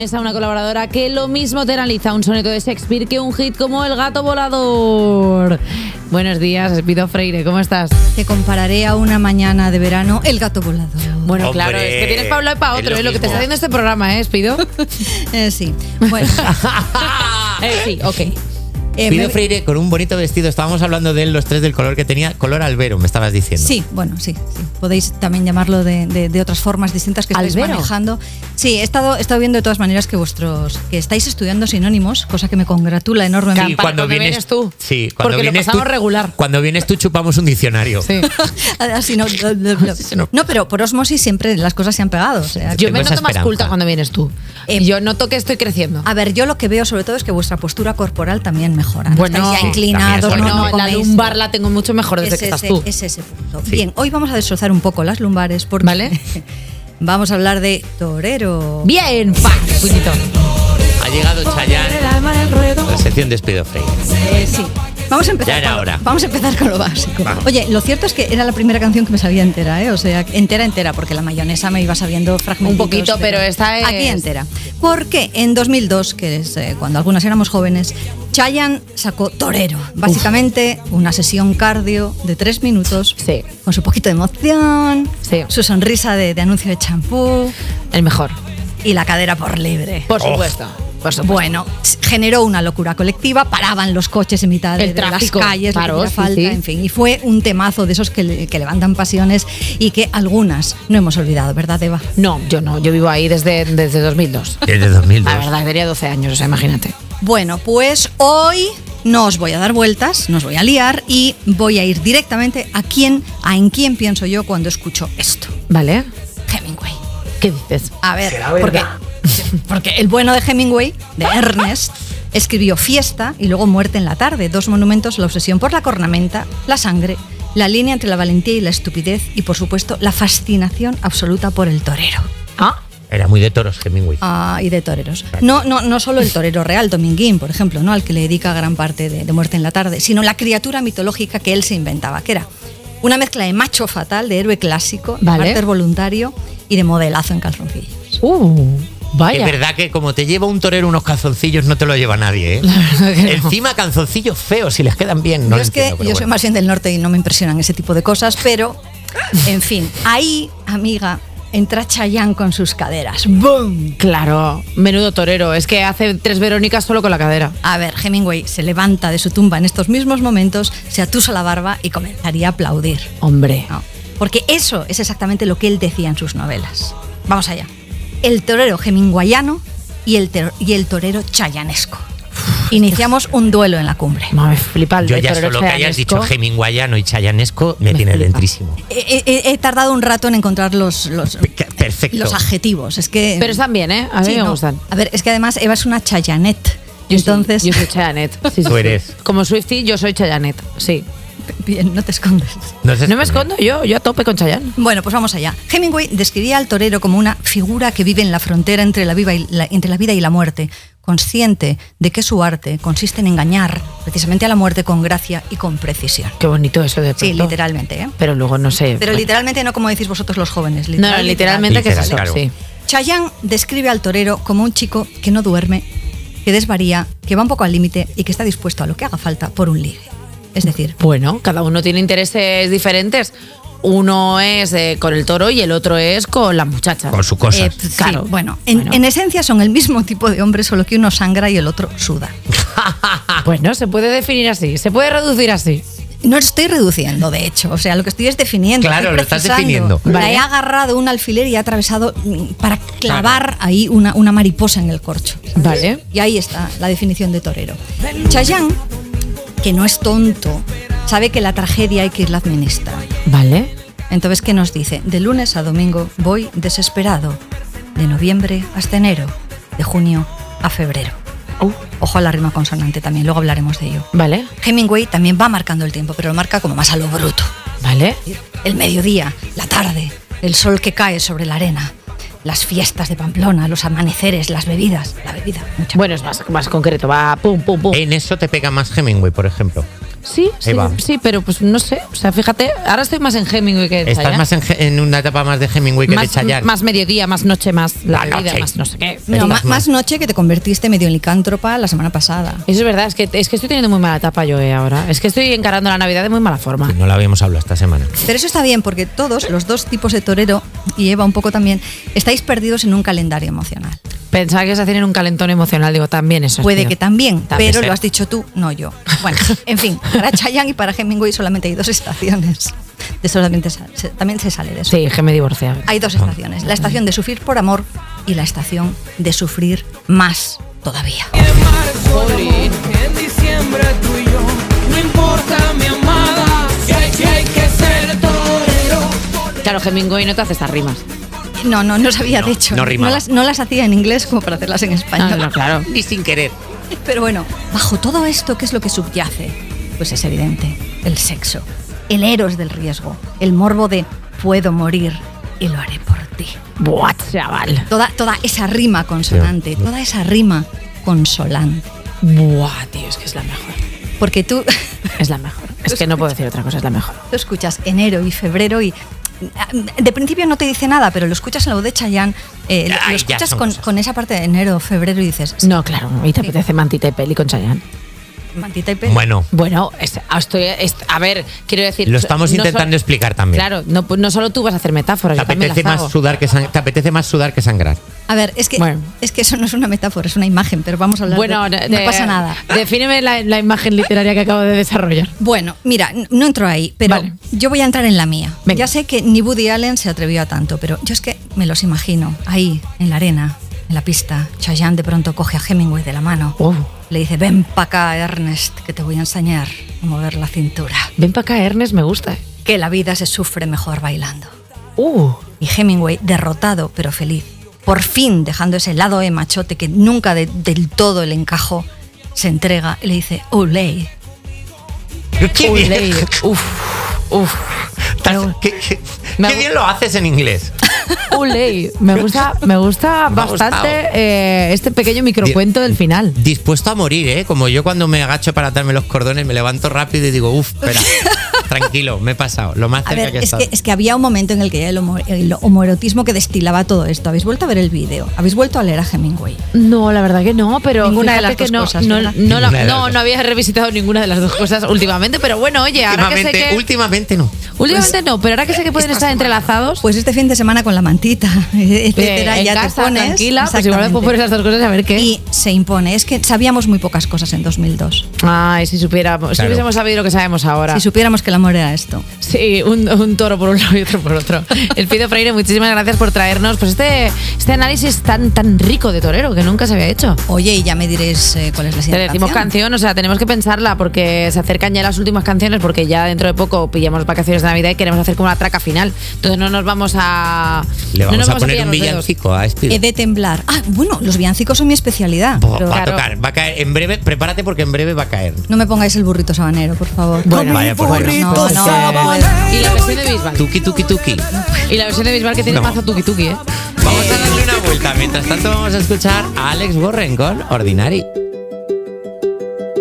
Es a una colaboradora que lo mismo te analiza un soneto de Shakespeare que un hit como El gato volador. Buenos días, Espido Freire, ¿cómo estás? Te compararé a una mañana de verano El gato volador. Bueno, Hombre, claro, es que tienes para hablar y para otro, es lo que te está haciendo este programa, Espido. Sí, bueno. Sí, ok. Espido Freire con un bonito vestido. Estábamos hablando de él, los tres, del color que tenía. Color albero, me estabas diciendo. Sí, bueno, sí. Podéis también llamarlo de otras formas distintas que estáis ¿Albero? manejando. Sí, he estado viendo de todas maneras que estáis estudiando sinónimos, cosa que me congratula enormemente. Sí, cuando vienes tú. Sí, cuando Porque vienes lo pasamos tú, regular. Cuando vienes tú chupamos un diccionario. Sí. Así no. No, pero por osmosis siempre las cosas se han pegado. O sea, Yo Tengo me esa noto más esperanza. culta cuando vienes tú. Y yo noto que estoy creciendo. a ver, yo lo que veo sobre todo es que vuestra postura corporal también mejora. Bueno, Estáis ya sí, inclinados, también es no bueno. la coméis. lumbar la tengo mucho mejor desde que estás tú. Es ese punto. Sí. Bien, hoy vamos a destrozar un poco las lumbares porque ¿Vale? vamos a hablar de torero. Bien, ¡pac! Puñito. Ha llegado Chayanne a la sección de Espido Freire. Sí. Vamos a empezar. Ya era hora. Vamos a empezar con lo básico. Vamos. Oye, lo cierto es que era la primera canción que me sabía entera, ¿eh? O sea, entera, porque la mayonesa me iba sabiendo fragmentos. Un poquito, pero esta es... Aquí entera. Porque en 2002, que es cuando algunas éramos jóvenes, Chayanne sacó Torero. Básicamente una sesión cardio de 3 minutos. Sí. Con su poquito de emoción, Sí. su sonrisa de anuncio de champú El mejor. y la cadera por libre. Por supuesto. Por supuesto. Bueno, generó una locura colectiva, paraban los coches en mitad El de las tráfico calles, paró, lo que hiciera falta, sí. en fin. Y fue un temazo de esos que levantan pasiones y que algunas no hemos olvidado, ¿verdad, Eva? No, yo no. Yo vivo ahí desde 2002. Desde 2002. La verdad, tenía 12 años, o sea, imagínate. Bueno, pues hoy no os voy a dar vueltas, no os voy a liar y voy a ir directamente en quién pienso yo cuando escucho esto. ¿Vale? Hemingway. ¿Qué dices? A ver, ¿Será verdad? porque el bueno de Hemingway, de Ernest, escribió Fiesta y luego Muerte en la tarde, 2 monumentos a la obsesión por la cornamenta, la sangre, la línea entre la valentía y la estupidez y, por supuesto, la fascinación absoluta por el torero. Ah, Era muy de toros, Hemingway. Y de toreros. No solo el torero real, Dominguín, por ejemplo, ¿no? Al que le dedica gran parte de Muerte en la tarde, sino la criatura mitológica que él se inventaba, que era una mezcla de macho fatal, de héroe clásico, de Vale. mártir voluntario y de modelazo en calzoncillos. vaya. Es verdad que como te lleva un torero unos calzoncillos no te lo lleva nadie, ¿eh? La verdad que no. Encima calzoncillos feos, si les quedan bien. No Yo lo es que entiendo, pero yo soy bueno. más bien del norte y no me impresionan ese tipo de cosas, pero, en fin, ahí, amiga, entra Chayanne con sus caderas. ¡Bum! Claro, menudo torero. Es que hace 3 Verónicas solo con la cadera. A ver, Hemingway se levanta de su tumba en estos mismos momentos, se atusa la barba y comenzaría a aplaudir. Hombre. No, porque eso es exactamente lo que él decía en sus novelas. Vamos allá. El torero hemingwayano y el torero chayanesco. Iniciamos un duelo en la cumbre. Me flipa el Yo de ya torero solo que hayas chayanesco. dicho hemingwayano y chayanesco me Me tiene flipa. dentrísimo. He tardado un rato en encontrar los Perfecto. adjetivos. Es que, Pero están bien, ¿eh? A mí Sí, me no. gustan. A ver, es que además Eva es una chayanette. Yo Entonces, sí, yo soy Chayanet. Sí, Tú eres. Como Swiftie, yo soy Chayanet. Sí. bien, no te escondes. No me escondo yo a tope con Chayanne. Bueno, pues vamos allá. Hemingway describía al torero como una figura que vive en la frontera entre la vida y la muerte, consciente de que su arte consiste en engañar precisamente a la muerte con gracia y con precisión. Qué bonito eso de pronto. Sí, literalmente, ¿eh? Pero luego no sé. Pero literalmente no como decís vosotros los jóvenes. No, literalmente que es eso, Literal, claro. sí. Chayanne describe al torero como un chico que no duerme, que desvaría, que va un poco al límite y que está dispuesto a lo que haga falta por un ligue. Es decir, Bueno, cada uno tiene intereses diferentes. Uno es con el toro y el otro es con las muchachas. Con sus cosas. sí, claro. bueno, Bueno. en esencia son el mismo tipo de hombre, solo que uno sangra y el otro suda. Bueno, se puede definir así, se puede reducir así. No estoy reduciendo, de hecho. O sea, lo que estoy es definiendo. Claro, estoy lo estás precisando. definiendo. La Vale. he agarrado un alfiler y he atravesado para clavar ahí una mariposa en el corcho. Vale. Y ahí está la definición de torero. Chayanne, que no es tonto, sabe que la tragedia hay que irla administrando. Vale. Entonces, ¿qué nos dice? De lunes a domingo voy desesperado. De noviembre hasta enero. De junio a febrero. Ojo a la rima consonante también, luego hablaremos de ello. Vale. Hemingway también va marcando el tiempo, pero lo marca como más a lo bruto. Vale. El mediodía, la tarde, el sol que cae sobre la arena, las fiestas de Pamplona, los amaneceres, las bebidas, la bebida, mucha. Bueno, es más concreto, va pum, pum, pum. En eso te pega más Hemingway, por ejemplo. Sí, Eva. sí, pero pues no sé. O sea, fíjate, ahora estoy más en Hemingway que en Estás Chayanne. más en una etapa más de Hemingway que de Chayanne. Más mediodía, más noche, más la La bebida, noche. más no sé qué. No, Estás más más- noche que te convertiste medio en licántropa la semana pasada. Eso es verdad, es que estoy teniendo muy mala etapa yo ahora. Es que estoy encarando la Navidad de muy mala forma. No lo habíamos hablado esta semana. Pero eso está bien porque todos, los dos tipos de torero, y Eva un poco también, estáis perdidos en un calendario emocional. Pensaba que se hacían en un calentón emocional, digo, también eso. Puede que también, También pero sé. lo has dicho tú, no yo. Bueno, en fin, para Chayanne y para Hemingway solamente hay 2 estaciones. También se sale de eso. Sí, que me divorcié. Hay 2 estaciones, la estación de sufrir por amor y la estación de sufrir más todavía. En diciembre tú y yo, no importa mi amada, que hay que ser torero. Claro, Hemingway no te hace estas rimas. No sabía, de hecho. no rimaba. No las hacía en inglés como para hacerlas en español. No, claro. Ni sin querer. Pero bueno, bajo todo esto, ¿qué es lo que subyace? Pues es evidente, el sexo, el eros del riesgo, el morbo de puedo morir y lo haré por ti. Buah, chaval. Toda esa rima consonante, Tío. toda esa rima consolante. Buah, tío, es que es la mejor. Porque tú, Es la mejor. Es que no puedo decir otra cosa, es la mejor. tú escuchas enero y febrero y de principio no te dice nada, pero lo escuchas en la voz de Chayanne, Ay, lo ya escuchas son con, cosas. con esa parte de enero, febrero y dices, No, claro, y te apetece mantita y peli con Chayanne. mantita y pelo. Bueno, Bueno, a ver, quiero decir... lo estamos no intentando so- explicar también. Claro, no solo tú vas a hacer metáforas, Te yo también apetece, las hago. te apetece más sudar que sangrar. A ver, es que Bueno. eso no es una metáfora, es una imagen, pero vamos a hablar Bueno, no pasa nada. Defíneme la imagen literaria que acabo de desarrollar. Bueno, mira, no entro ahí, pero Vale. yo voy a entrar en la mía. Venga. Ya sé que ni Woody Allen se atrevió a tanto, pero yo es que me los imagino ahí, en la arena, en la pista. Chayanne de pronto coge a Hemingway de la mano. Le dice, ven pa' acá, Ernest, que te voy a enseñar a mover la cintura. Ven para acá, Ernest, me gusta. Que la vida se sufre mejor bailando. Uh, Y Hemingway, derrotado pero feliz, por fin dejando ese lado machote que nunca del todo le encajó, se entrega y le dice, Olé. ¡Qué Olé. bien! Uf. Me Qué ha- bien lo haces en inglés. Uley. Me gusta Me ha bastante este pequeño microcuento del final. Dispuesto a morir, ¿eh? Como yo cuando me agacho para atarme los cordones, me levanto rápido y digo, espera, tranquilo, me he pasado. Lo más A cerca ver, que he es estado. que había un momento en el que ya el homoerotismo que destilaba todo esto. ¿Habéis vuelto a ver el vídeo? ¿Habéis vuelto a leer a Hemingway? No, la verdad que no, pero Ninguna de fíjate las que dos no, cosas, no, ¿verdad? no, Ninguna de las dos. no había revisitado ninguna de las dos cosas últimamente, pero bueno, oye, ahora que sé que... Últimamente no. Últimamente no, pero ahora que sé que pueden estar entrelazados, Pues este fin de semana con la mantita, etcétera, en ya casa, te pones. tranquila, pues igual me puedo poner Exactamente. esas dos cosas a ver qué. Y se impone. Es que sabíamos muy pocas cosas en 2002. Ay, si supiéramos, si Claro. hubiésemos sabido lo que sabemos ahora. Si supiéramos que el amor era esto. Sí, un toro por un lado y otro por otro. Elpidio Freire, muchísimas gracias por traernos pues este análisis tan rico de torero que nunca se había hecho. Oye, y ya me diréis cuál es la Te siguiente decimos canción, o sea, tenemos que pensarla porque se acercan ya las últimas canciones porque ya dentro de poco pillamos vacaciones de Navidad y queremos hacer como una traca final. Entonces no nos vamos a... Le no vamos nos a poner pillar un los dedos. villancico a Speedy. He de temblar. Ah, bueno, los villancicos son mi especialidad. Va Pero a claro. tocar, va a caer. En breve, prepárate porque en breve va a caer. No me pongáis el burrito sabanero, por favor. Bueno, Vaya, por favor. No, no, no puedo. Y la versión de Bisbal. Tuki, tuki, tuki. Y la versión de Bisbal que tiene No. mazo tuki tuki, ¿eh? Vamos a darle una vuelta. Mientras tanto, vamos a escuchar a Alex Warren con Ordinary.